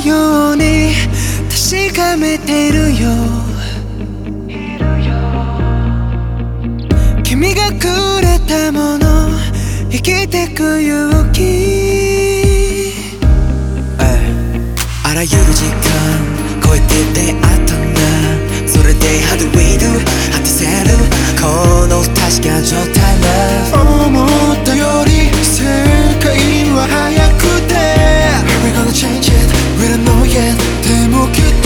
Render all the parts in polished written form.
ように確かめてるよ。君がくれたもの、生きてく勇気。あらゆる時間超えて出会ったんだ。それで How do we do 果たせるこの確か状態。 Love 思ったより世界は速くて We're gonna change it We don't know yet でもきっと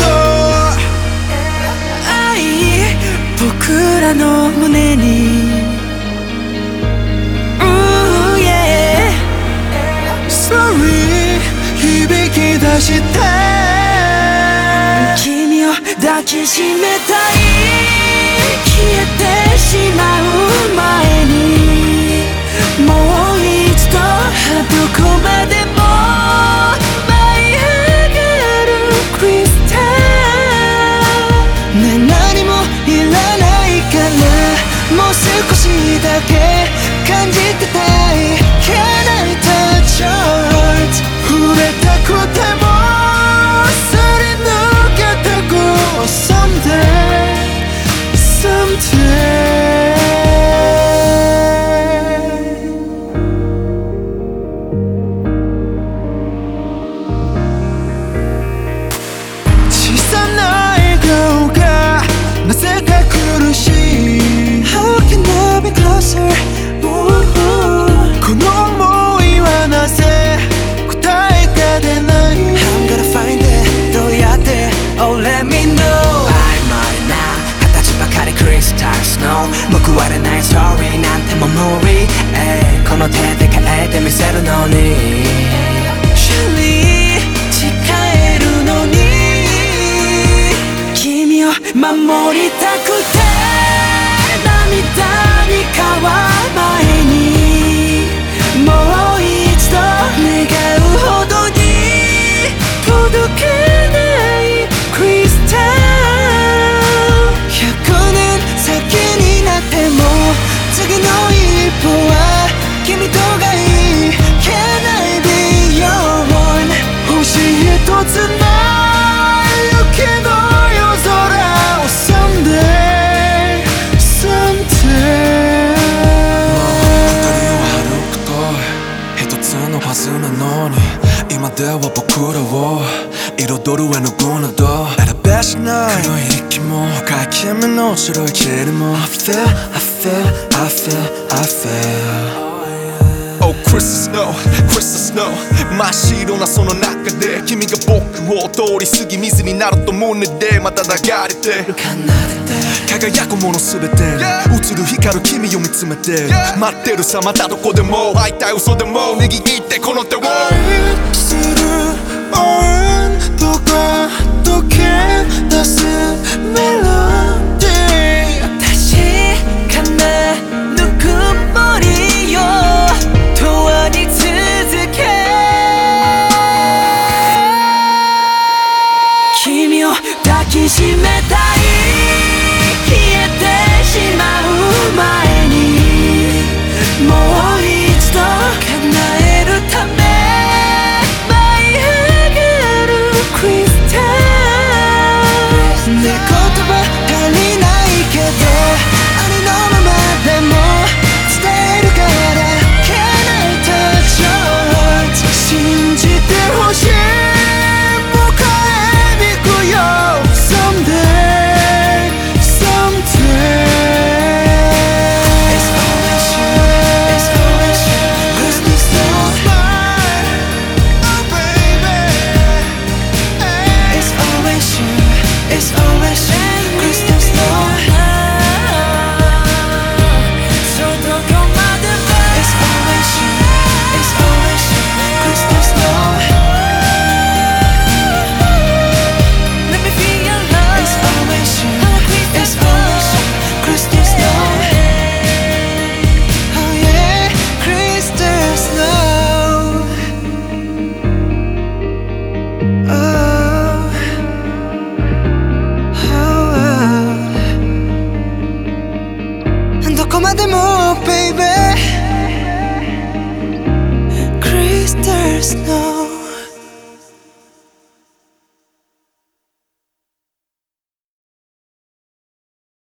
愛僕らの胸に Ooh yeah Sorry 響き出して君を抱きしめたい。消えてしまう前にもう一度どこまでも舞い上がるクリスタルね。何もいらないからもう少しだけ感じてたい。 Can I touch your heart 触れたくてもすり抜けてく Someday Someday小さな笑顔がなぜか苦しい How can I be closer この想いはなぜ答えが出ない。 I'm gonna find it どうやって Oh let me know 曖昧な形ばかりクリスタルスノー報われないストーリーなんても無理、この手で変えてみせるのに Surely 誓えるのに君を守りたくて涙に変わる前にもう一度願うほどに届けないクリスタル。100年先になっても次の一歩は君とがいい。 Can I be your one 星一つない雪の夜空を Someday Someday 光を歩くと一つのパズルなのに今では僕らを彩る絵の具など選べしない黒い息も深い君の白い塵も I feel, I feel, I feel, I feel Oh Crystal Snow, Crystal Snow 真っ白なその中で君が僕を通り過ぎ水になると胸でまた流れて輝くものすべて映る光る君を見つめて待ってるさまたどこでも会いたい嘘でも握ってこの手を愛する温度が溶け出すメロディー確かなぬくもりよ永遠に続け君を抱きしめたい。消えてしまう前にもう一度叶えるため舞い上がるクリスタルね。言葉足りないけどありのままでも伝えるから Can I touch your heart 信じてほしい。迎えに行くよ Someday Someday It's always you It's always you Crystal Snow Oh baby It's always you It's always you Crystal Snow Soどこまでも It's always you It's always you Crystal Snow Let me feel your love It's always you It's always you Crystal Snow Oh yeah Crystal Snow Oh Oh どこまでも baby Crystal Snow